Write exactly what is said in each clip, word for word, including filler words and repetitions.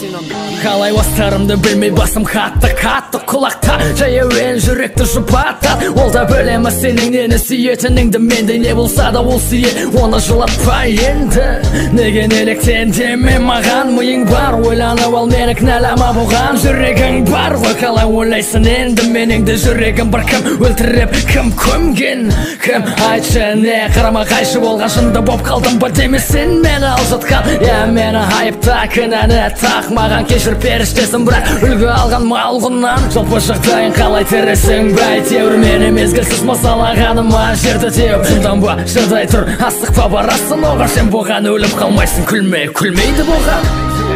Қалай бастарымды білмей басым қатты қатты құлақта жаяуен жүректі жұпатта. Ол да білемі сенің нені сүйетініңді, менде не болса да ол сүйе, оны жылатпа енді. Неге неліктен деме маған, миың бар ойланып ал мені кінәлама бұған. Жүрегің бар ғой, қалай ойлайсың енді меніңді? Жүрегім бір кім өлтіріп кім көмген? Кім айтшы не қарама қайшы болған, жынды боп қалдым ба демесін мені алжатқан. Я мені айыпта кінәні тақ, маған кешір періштесін, бірақ үлгі алған малғыннан. Жалпы жағдайын қалай тересің бәй, теуірмені мезгілсіз масалағаныма жерді теуіп жынданба, шыдай тұр, асықпа барасың оған. Сен бұған өліп қалмайсың, күлмей күлмейді бұған.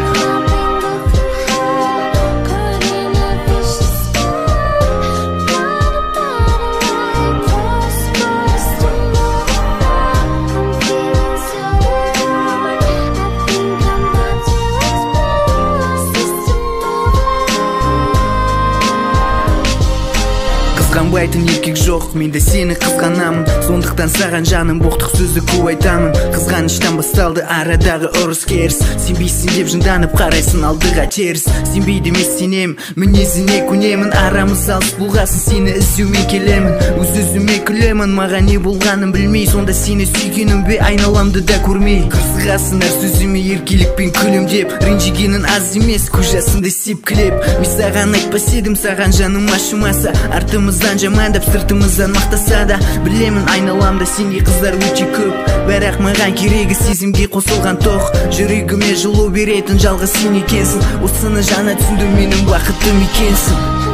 Қызғанбайтын еркек жоқ, мен де сені қызғанамын. Сондықтан саған жаным боқтық сөзді көп айтамын. Қызғаныштан басталды арадағы ұрыс керіс. Сенбейсің деп жынданып қарайсың алдыға теріс. Сенбейді емес сенем, мінезіне көнемін. Арамыз алыс болғасын, сені іздеумен келемін. Өз өзіме күлемін, маған не болғанын білмей. Сонда сені сүйгенім бе айналамды да көрмей. Қызығасың әр сөзіме еркелікпен күлімдеп. Ренжігенін аз емес, көз жасынды сепкілеп. Мен саған айтпас едім, саған жаным ашымаса. Артымыздан жамандап сыртымыздан мақтаса да, білемін айналамда сенге қыздар өте көп. Бірақ маған керегі сезімге қосылған тоқ. Жүрегіме жылу беретін жалғыз сен екенсің. Осыны жаңа түсіндім, менің бақыттым екенсің.